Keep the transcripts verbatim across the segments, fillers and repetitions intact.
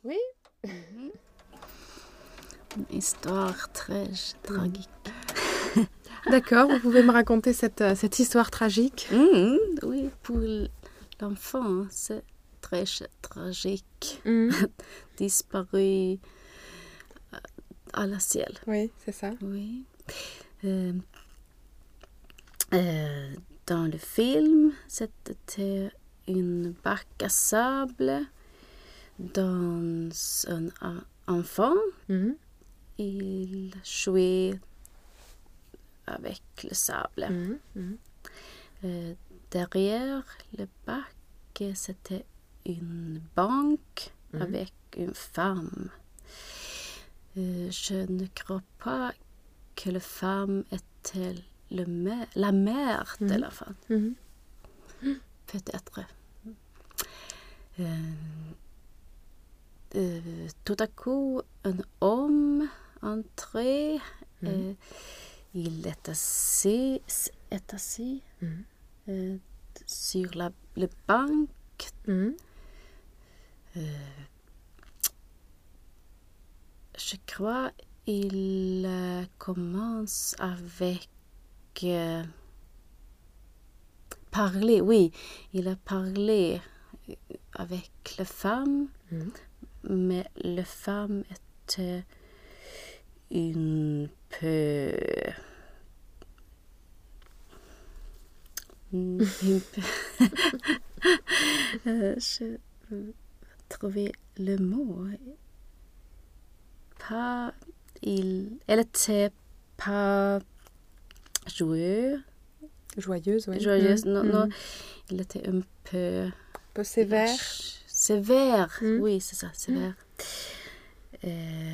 Oui. Mm-hmm. Une histoire très tragique. D'accord, vous pouvez me raconter cette, cette histoire tragique? Mmh, oui, pour l'enfant, c'est très tragique. Mmh. Disparu à la ciel. Oui, c'est ça. Oui. Euh, euh, dans le film, c'était une bac à sable dans un, un enfant. Mmh. Il jouait avec le sable. Mmh. Mmh. Euh, derrière le bac, c'était une banque mmh. avec une femme. Euh, je ne crois pas que la femme était le mère, la mère mmh. de la femme. Mmh. Peut-être. Euh, euh, tout à coup, un homme entrait. Mmh. Euh, il est assis, est assis mmh. euh, sur la, la banque. Mmh. Euh, je crois il euh, commence avec euh, parler, oui, il a parlé avec la femme, mmh. mais la femme était un peu un peu euh, je veux trouver le mot. Pas, il, elle était pas joyeuse. Joyeuse, oui. Joyeuse, mmh. non, mmh. non. Il était un peu... Un peu sévère. Lâche. Sévère, mmh. oui, c'est ça, sévère. Mmh. Euh,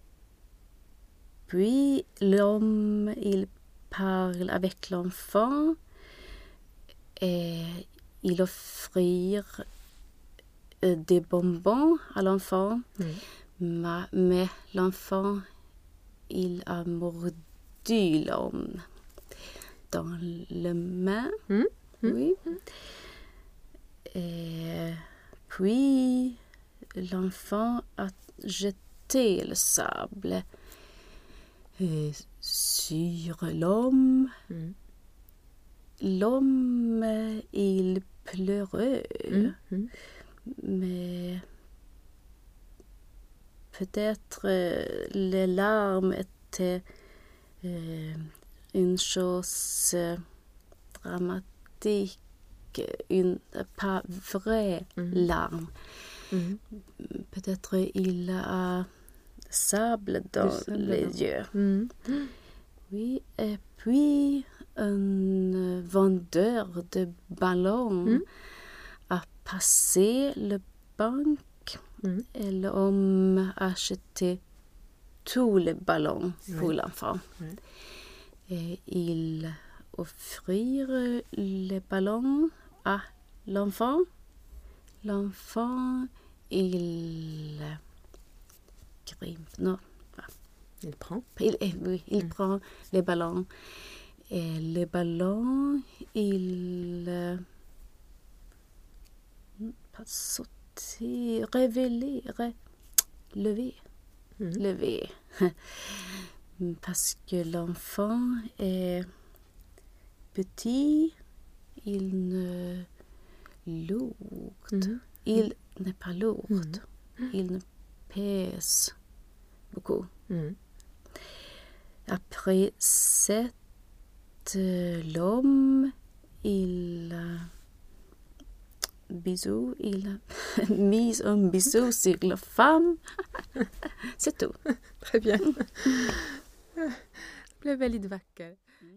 puis, l'homme, il parle avec l'enfant et il offre euh, des bonbons à l'enfant. Mmh. Ma, mais l'enfant, il a mordu l'homme dans la main, mmh. oui. Mmh. Et puis, l'enfant a jeté le sable sur l'homme. Mmh. L'homme, il pleurait, mmh. mais... Peut-être euh, les larmes étaient euh, une chose euh, dramatique, une pas vraie mm-hmm. larme. Mm-hmm. Peut-être il a sable dans sable les dans. yeux. Mm-hmm. Oui, et puis un vendeur de ballons mm-hmm. a passé le banc. Mmh. Et l'homme a acheté tous les ballons oui. pour l'enfant. Oui. Et il offrit les ballons à l'enfant. L'enfant, il grimpe. Non. Il prend. Il, oui, il mmh. prend les ballons. Et les ballons, il... Euh, pas sauter. Révéler, ré, lever, mmh. lever. Parce que l'enfant est petit, il ne lourd, mmh. il mmh. n'est pas lourd, mmh. il ne pèse beaucoup. Mmh. Après cet l'homme, il bisou, il a mis un bisou sur la femme. C'est tout. Très bien. Blev väldigt vacker.